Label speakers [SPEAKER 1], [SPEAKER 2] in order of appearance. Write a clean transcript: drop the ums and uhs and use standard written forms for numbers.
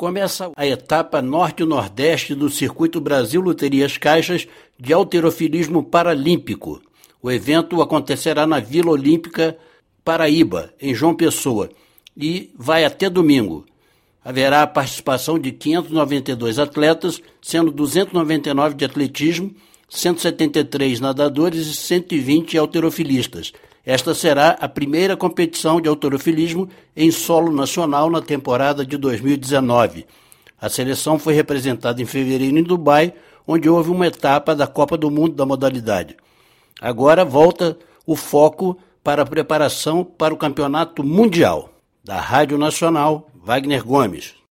[SPEAKER 1] Começa a etapa norte-nordeste do Circuito Brasil Loterias Caixas de halterofilismo paralímpico. O evento acontecerá na Vila Olímpica Paraíba, em João Pessoa, e vai até domingo. Haverá a participação de 592 atletas, sendo 299 de atletismo, 173 nadadores e 120 halterofilistas. Esta será a primeira competição de halterofilismo em solo nacional na temporada de 2019. A seleção foi representada em fevereiro em Dubai, onde houve uma etapa da Copa do Mundo da modalidade. Agora volta o foco para a preparação para o Campeonato Mundial. Da Rádio Nacional, Wagner Gomes.